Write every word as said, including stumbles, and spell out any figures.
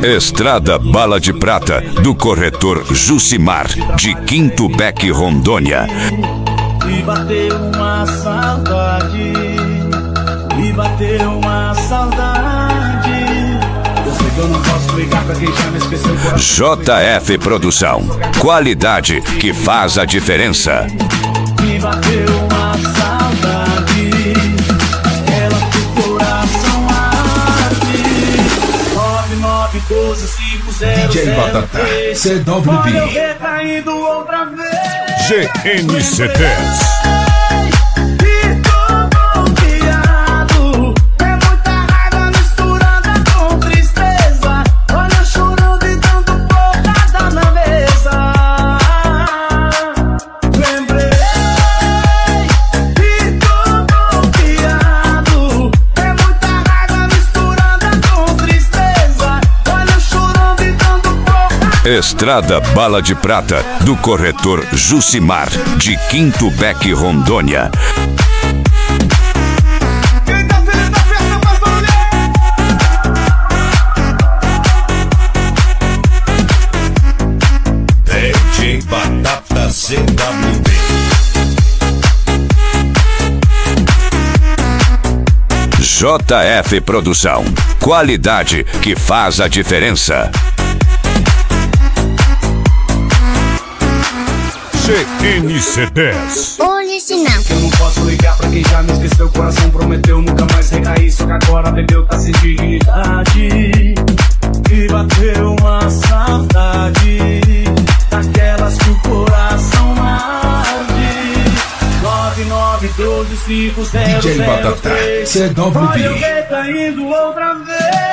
Estrada Bala de Prata, do corretor Jucimar, de Quinto Beck, Rondônia. E bateu uma saudade, e bateu uma saudade. Eu sei que eu não posso ligar pra quem já me esqueceu. J F Produção, qualidade que faz a diferença. Me bateu uma saudade, ela que o coração arde. nove nove um dois cinco zero D J Batata, C W B. Olha eu recaindo outra vez. G N C dez. Estrada Bala de Prata, do corretor Jucimar, de Quinto Beck, Rondônia. D J Batata C W B. J F Produção, qualidade que faz a diferença. G N C dez. Original. Eu não posso ligar pra quem já me esqueceu. O coração prometeu nunca mais recair. Só que agora bebeu, tá sem dignidade. E bateu uma saudade, daquelas que o coração arde. nove nove um dois cinco zero zero D J Batata, C W B. Olha eu recaindo outra vez.